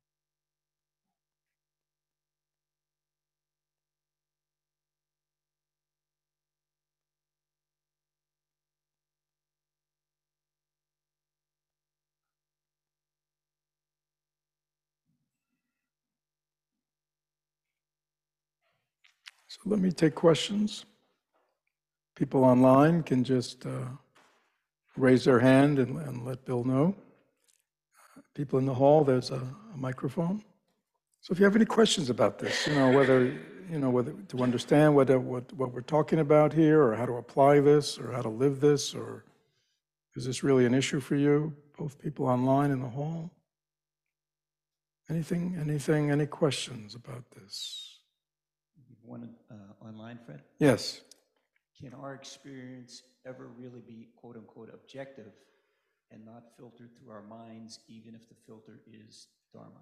So let me take questions. People online can just uh, raise their hand and, and let Bill know. People in the hall, there's a, a microphone. So if you have any questions about this, you know, whether, you know, whether to understand whether, what, what we're talking about here, or how to apply this, or how to live this, or is this really an issue for you, both people online in the hall? Anything, anything, any questions about this? One uh, online, Fred? Yes. Can our experience ever really be quote unquote objective and not filtered through our minds, even if the filter is Dharma?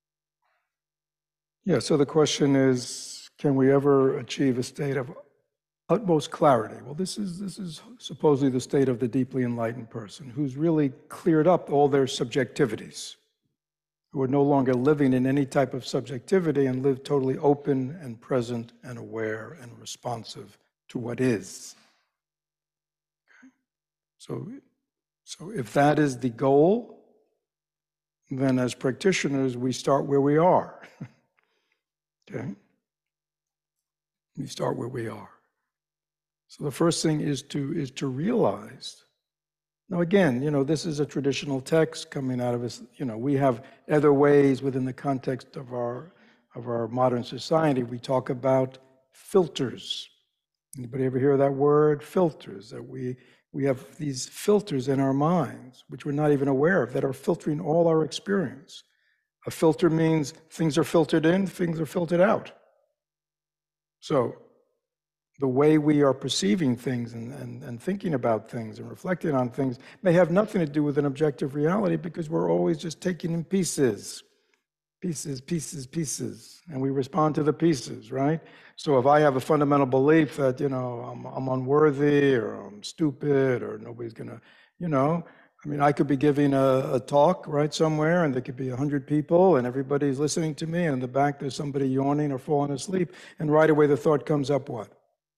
Yeah, so the question is, can we ever achieve a state of utmost clarity? Well, this is, this is supposedly the state of the deeply enlightened person who's really cleared up all their subjectivities, who are no longer living in any type of subjectivity and live totally open and present and aware and responsive to what is. Okay. So, so if that is the goal, then as practitioners, we start where we are. Okay? We start where we are. So the first thing is to, is to realize. Now again, you know, this is a traditional text coming out of us. You know, we have other ways within the context of our of our modern society. We talk about filters. Anybody ever hear that word? Filters. That we we have these filters in our minds, which we're not even aware of, that are filtering all our experience. A filter means things are filtered in, things are filtered out. So the way we are perceiving things and, and, and thinking about things and reflecting on things may have nothing to do with an objective reality, because we're always just taking in pieces, pieces, pieces, pieces, and we respond to the pieces, right? So if I have a fundamental belief that, you know, I'm, I'm unworthy, or I'm stupid, or nobody's gonna, you know, I mean, I could be giving a, a talk right somewhere, and there could be a hundred people, and everybody's listening to me, and in the back there's somebody yawning or falling asleep, and right away the thought comes up, what?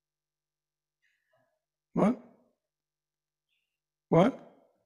What? What?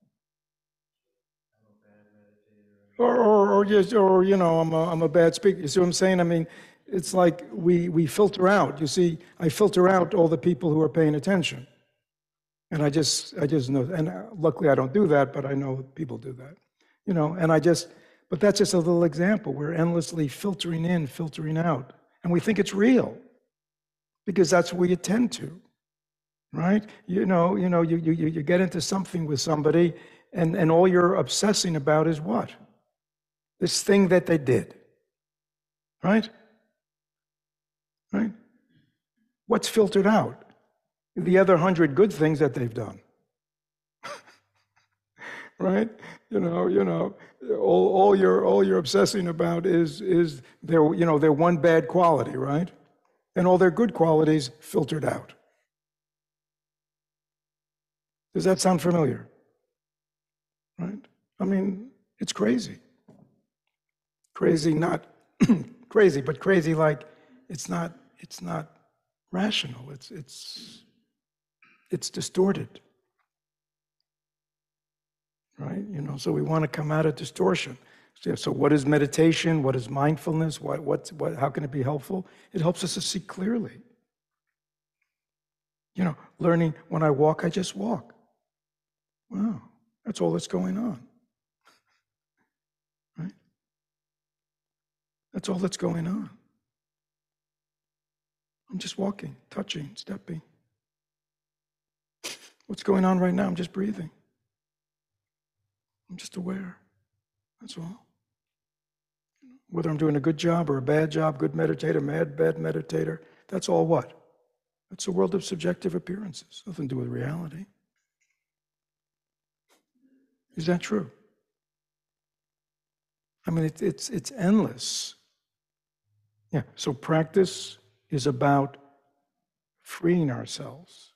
Or, or, or just, or you know, I'm a, I'm a bad speaker. You see what I'm saying? I mean, it's like we we filter out. You see, I filter out all the people who are paying attention, and I just I just know. And luckily, I don't do that, but I know people do that. You know, and I just. But that's just a little example. We're endlessly filtering in, filtering out, and we think it's real, because that's what we attend to. Right? You know, you know, you, you, you get into something with somebody, and, and all you're obsessing about is what? This thing that they did. Right? Right? What's filtered out? The other hundred good things that they've done. Right? You know, you know, all, all you're all you're obsessing about is is their, you know, their one bad quality, right? And all their good qualities filtered out. Does that sound familiar? Right? I mean, it's crazy. Crazy, not crazy, but crazy like it's not it's not rational. It's it's it's distorted. Right? You know, so we want to come out of distortion. So, so what is meditation? What is mindfulness? What what what how can it be helpful? It helps us to see clearly. You know, learning when I walk, I just walk. Wow, that's all that's going on, right? That's all that's going on. I'm just walking, touching, stepping. What's going on right now? I'm just breathing. I'm just aware. That's all. Whether I'm doing a good job or a bad job, good meditator, mad, bad meditator, that's all what? That's a world of subjective appearances. Nothing to do with reality. Is that true? I mean, it, it's, it's endless. Yeah, so practice is about freeing ourselves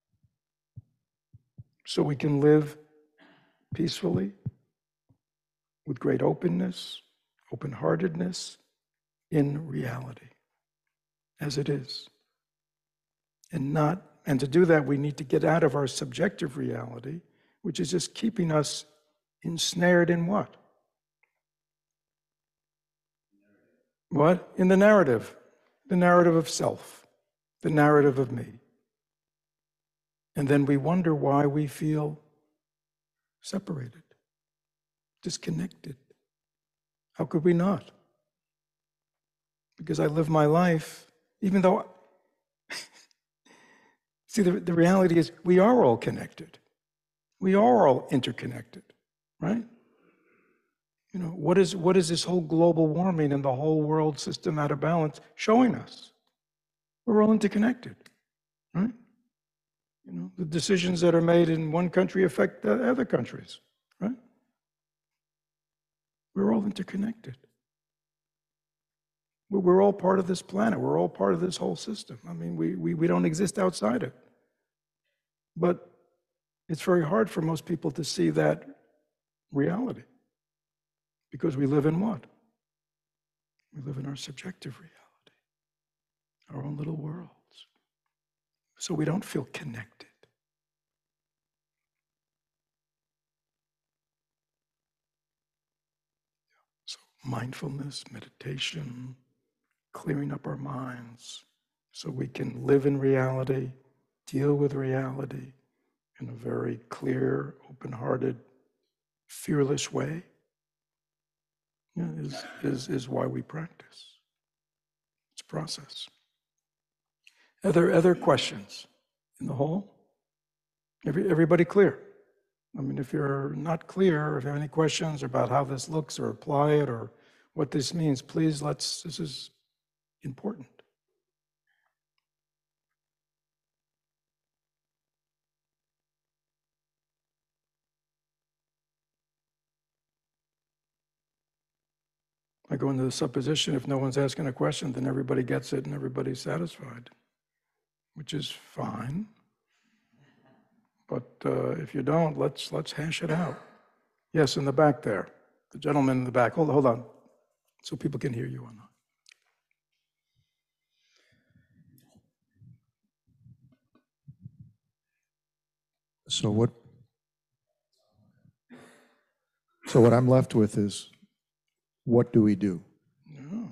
so we can live peacefully, with great openness, open-heartedness, in reality, as it is. And not, and to do that, we need to get out of our subjective reality, which is just keeping us ensnared in what? What? In the narrative. The narrative of self. The narrative of me. And then we wonder why we feel separated, disconnected. How could we not? Because I live my life, even though... See, the, the reality is we are all connected. We are all interconnected, right? You know, what is, what is this whole global warming and the whole world system out of balance showing us? We're all interconnected, right? You know, the decisions that are made in one country affect the other countries, right? We're all interconnected. We're all part of this planet. We're all part of this whole system. I mean, we, we, we don't exist outside it. But it's very hard for most people to see that reality. Because we live in what? We live in our subjective reality, our own little worlds. So we don't feel connected. So mindfulness, meditation, clearing up our minds so we can live in reality, deal with reality in a very clear, open-hearted, fearless way. Yeah, is, is, is why we practice. It's a process. Are there other questions in the hall? Every, everybody clear? I mean, if you're not clear, if you have any questions about how this looks or apply it or what this means, please let's, this is important. I go into the supposition, if no one's asking a question, then everybody gets it and everybody's satisfied, which is fine. But uh, if you don't, let's let's hash it out. Yes, in the back there. The gentleman in the back. Hold, hold on, so people can hear you or not. So what, so what I'm left with is, what do we do? Yeah.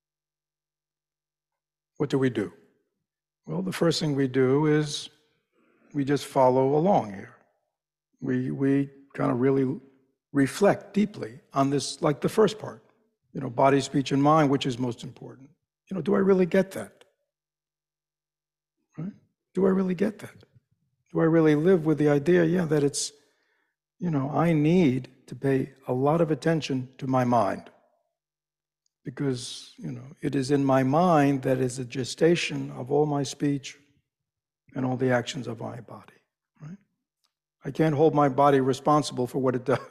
What do we do? Well, the first thing we do is we just follow along here. We, we kind of really reflect deeply on this, like the first part, you know, body, speech, and mind, which is most important. You know, do I really get that? Right? Do I really get that? Do I really live with the idea, yeah, that it's, you know, I need to pay a lot of attention to my mind because, you know, it is in my mind that is the gestation of all my speech and all the actions of my body, right? I can't hold my body responsible for what it does.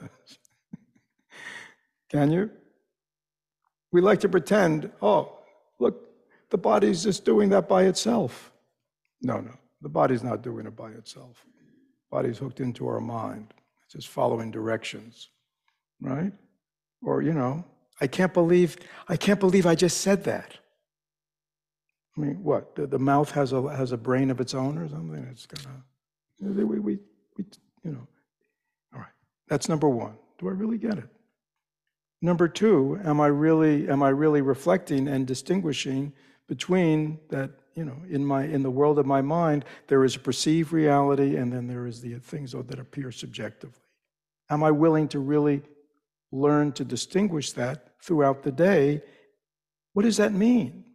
Can you? We like to pretend, oh, look, the body's just doing that by itself. No, no, the body's not doing it by itself. The body's hooked into our mind. It's just following directions, right? Or, you know, I can't believe, I can't believe I just said that. I mean, what? The, the mouth has a has a brain of its own or something? It's gonna, we, we, we, you know. All right, that's number one. Do I really get it? Number two, am I really am I really reflecting and distinguishing between that, you know, in my in the world of my mind, there is a perceived reality and then there is the things that appear subjectively. Am I willing to really learn to distinguish that throughout the day? What does that mean?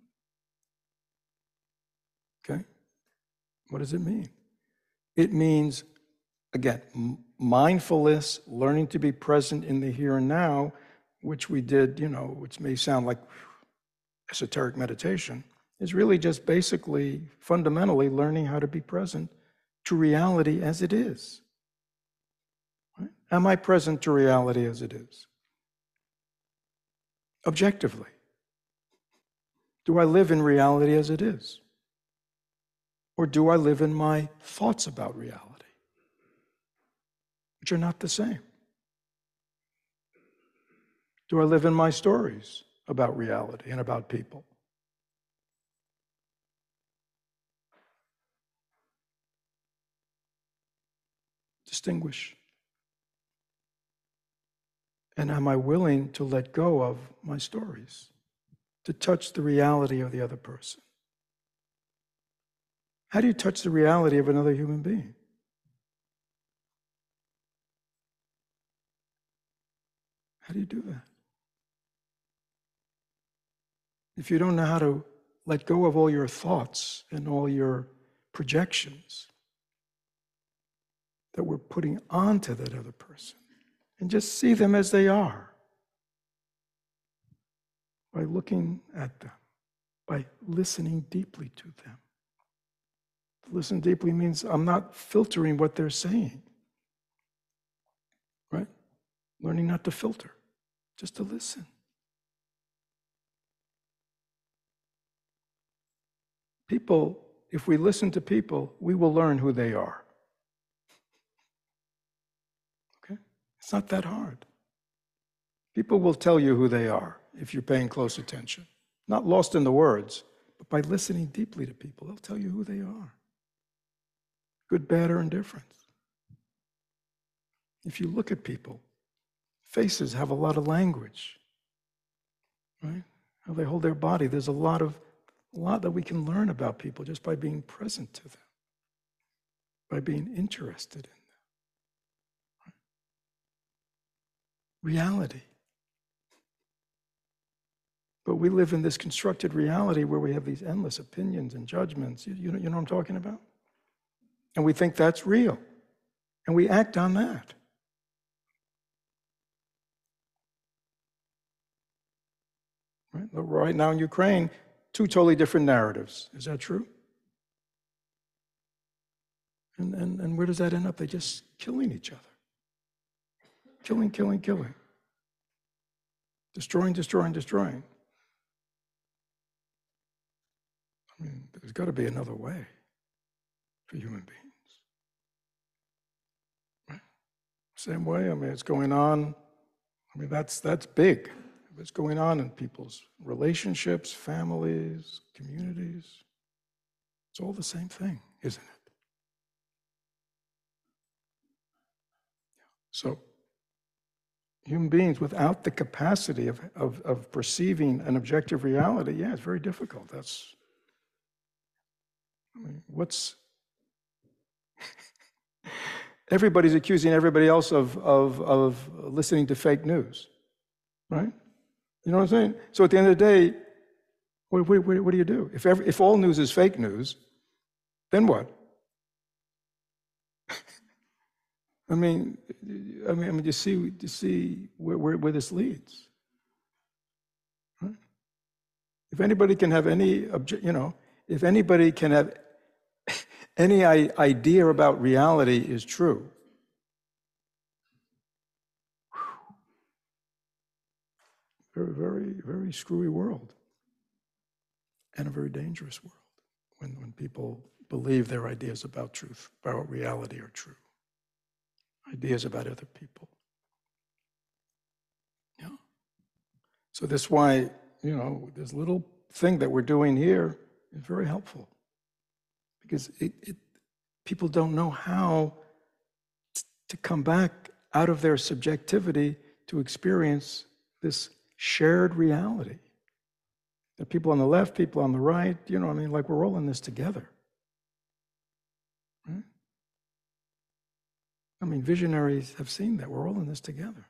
Okay? What does it mean? It means, again, mindfulness, learning to be present in the here and now, which we did, you know, which may sound like esoteric meditation, is really just basically, fundamentally learning how to be present to reality as it is. Right? Am I present to reality as it is? Objectively. Do I live in reality as it is? Or do I live in my thoughts about reality, which are not the same? Do I live in my stories about reality and about people? Distinguish. And am I willing to let go of my stories, to touch the reality of the other person? How do you touch the reality of another human being? How do you do that? If you don't know how to let go of all your thoughts and all your projections that we're putting onto that other person, and just see them as they are, by looking at them, by listening deeply to them. To listen deeply means I'm not filtering what they're saying, right? Learning not to filter, just to listen. People, if we listen to people, we will learn who they are. Okay? It's not that hard. People will tell you who they are if you're paying close attention. Not lost in the words, but by listening deeply to people, they'll tell you who they are. Good, bad, or indifferent. If you look at people, faces have a lot of language, right? How they hold their body. There's a lot of a lot that we can learn about people just by being present to them, by being interested in them. Right? Reality. But we live in this constructed reality where we have these endless opinions and judgments. You, you, know, you know what I'm talking about? And we think that's real. And we act on that. Right, right now in Ukraine, two totally different narratives. Is that true? And, and, and where does that end up? They're just killing each other. Killing, killing, killing. Destroying, destroying, destroying. I mean, there's got to be another way for human beings. Right? Same way, I mean, it's going on. I mean, that's that's big. It's going on in people's relationships, families, communities. It's all the same thing, isn't it? So, human beings without the capacity of, of, of perceiving an objective reality, yeah, it's very difficult. That's, I mean, what's, everybody's accusing everybody else of, of, of listening to fake news, right? You know what I'm saying? So at the end of the day, what, what, what do you do? If, every, if all news is fake news, then what? I mean, I mean, I mean, you see, you see where, where, where this leads. Right? If anybody can have any, obje- you know, if anybody can have any idea about reality is true, very, very, very screwy world, and a very dangerous world when, when people believe their ideas about truth, about reality are true. Ideas about other people. Yeah. So that's why, you know, this little thing that we're doing here is very helpful, because it, it people don't know how t- to come back out of their subjectivity to experience this shared reality. The people on the left, people on the right, you know, I mean, like we're all in this together. Right? I mean, visionaries have seen that. We're all in this together.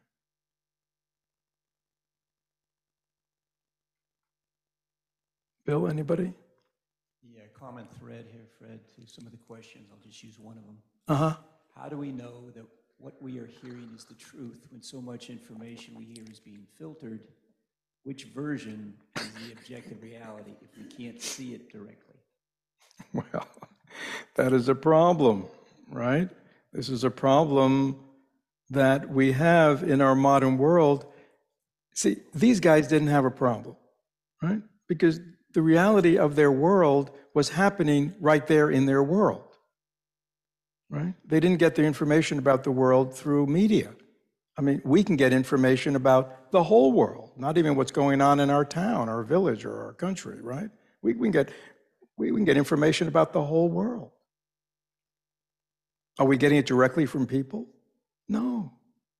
Bill, anybody? Yeah, common thread here, Fred, to some of the questions. I'll just use one of them. Uh-huh. How do we know that what we are hearing is the truth when so much information we hear is being filtered? Which version is the objective reality if we can't see it directly? Well, that is a problem, right? This is a problem that we have in our modern world. See, these guys didn't have a problem, right? Because the reality of their world was happening right there in their world, right? They didn't get their information about the world through media. I mean, we can get information about the whole world, not even what's going on in our town, our village, or our country, right? We, we, can get, we, we can get information about the whole world. Are we getting it directly from people? No.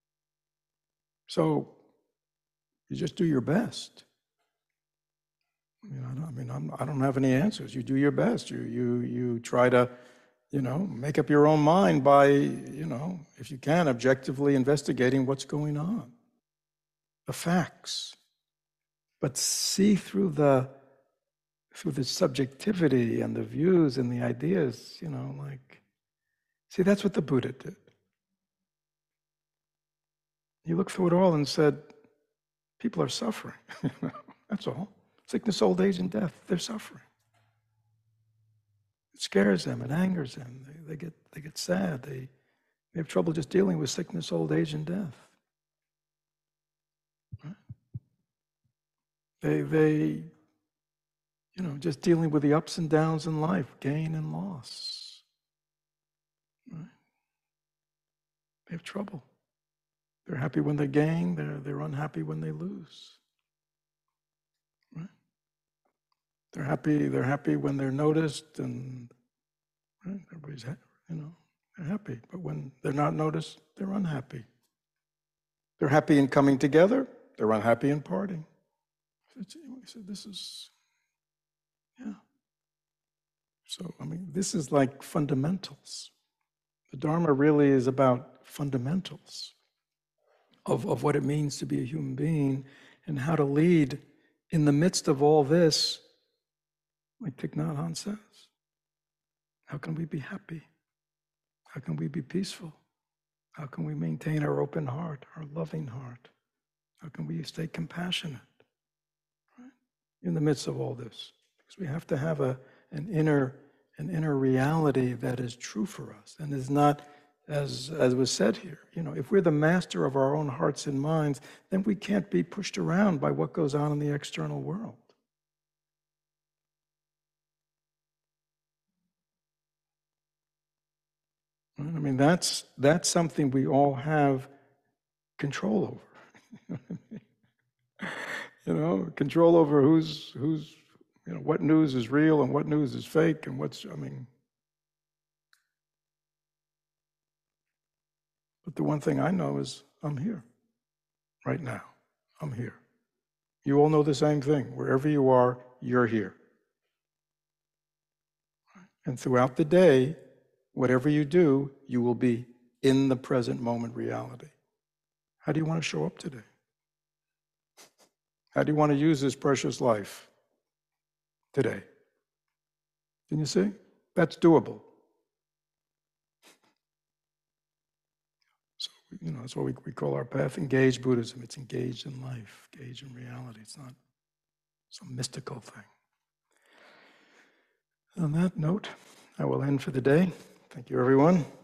So you just do your best. I mean, I don't, I mean I'm, I don't have any answers. You do your best. You, you, you try to, you know, make up your own mind by, you know, if you can, objectively investigating what's going on, the facts. But see through the, through the subjectivity and the views and the ideas, you know, like, see, that's what the Buddha did. He looked through it all and said, people are suffering. That's all. Sickness, old age, and death, they're suffering. It scares them, it angers them. They, they, get, they get sad. They, they have trouble just dealing with sickness, old age, and death. Right? They, they, you know, just dealing with the ups and downs in life, gain and loss. Right? They have trouble. They're happy when they gain, they're, they're unhappy when they lose. Right? They're happy, they're happy when they're noticed, and right? Everybody's, you know, they're happy. But when they're not noticed, they're unhappy. They're happy in coming together, they're unhappy in parting. He said, this is, yeah. So, I mean, this is like fundamentals. The Dharma really is about fundamentals of, of what it means to be a human being and how to lead in the midst of all this, like Thich Nhat Hanh says. How can we be happy? How can we be peaceful? How can we maintain our open heart, our loving heart? How can we stay compassionate, right? In the midst of all this? Because we have to have a, an inner, an inner reality that is true for us and is not, as, as was said here, you know, if we're the master of our own hearts and minds, then we can't be pushed around by what goes on in the external world. I mean, that's, that's something we all have control over. You know, control over who's, who's, you know, what news is real and what news is fake and what's, I mean. But the one thing I know is I'm here right now. I'm here. You all know the same thing. Wherever you are, you're here. And throughout the day, whatever you do, you will be in the present moment reality. How do you want to show up today? How do you want to use this precious life today? Can you see? That's doable. So, you know, that's what we, we call our path engaged Buddhism. It's engaged in life, engaged in reality. It's not some mystical thing. On that note, I will end for the day. Thank you, everyone.